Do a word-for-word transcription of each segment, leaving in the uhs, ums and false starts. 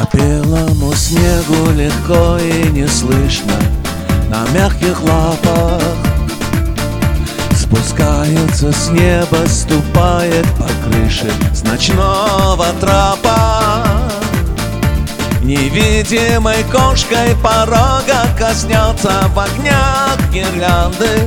По белому снегу легко и не слышно, на мягких лапах спускается с неба, ступает по крыше с ночного трапа. Невидимой кошкой порога коснется в огнях гирлянды.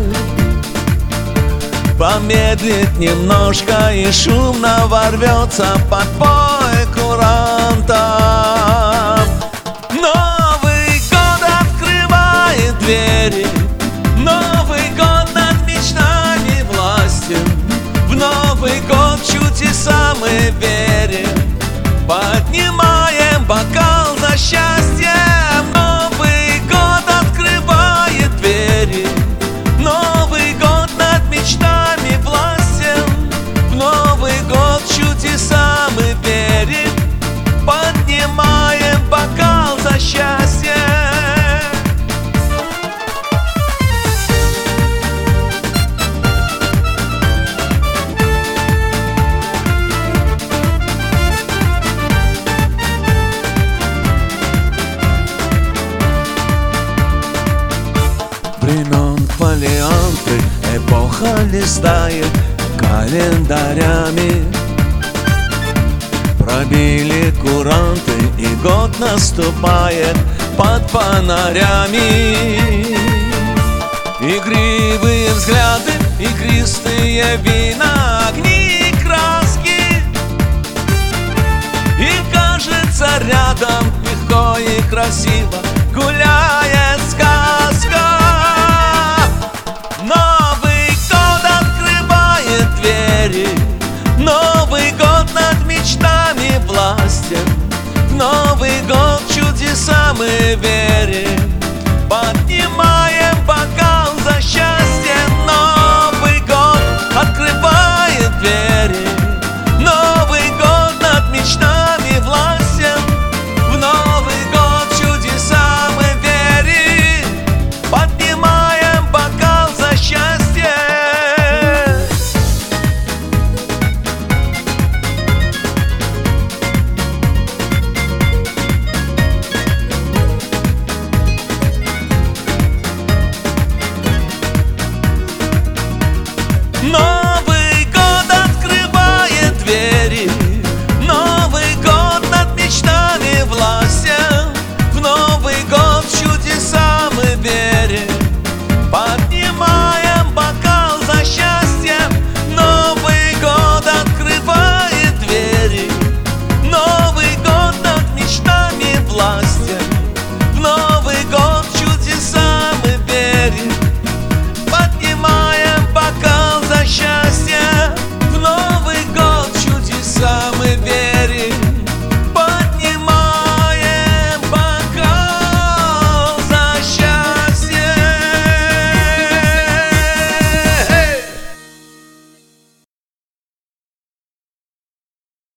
Помедлит немножко и шумно ворвется под бой куранта. Новый год открывает двери, Новый год над мечтами властен. В Новый год чудеса мы верим, поднимаем бокал за счастье. Новый год открывает двери, Новый год над мечтами властен. В Новый год чудеса мы верим, поднимаем бокал за счастье. Времен фолианты эпоха листает календарями. Пробили куранты, и год наступает под фонарями. Игривые взгляды, игристые вина, огни и краски. И кажется, рядом легко и красиво гуляет сказка. Новый год открывает двери, Новый год над мечтами властен. В Новый год чудеса мы верим, поднимаем бокал за счастье. Новый год открывает двери,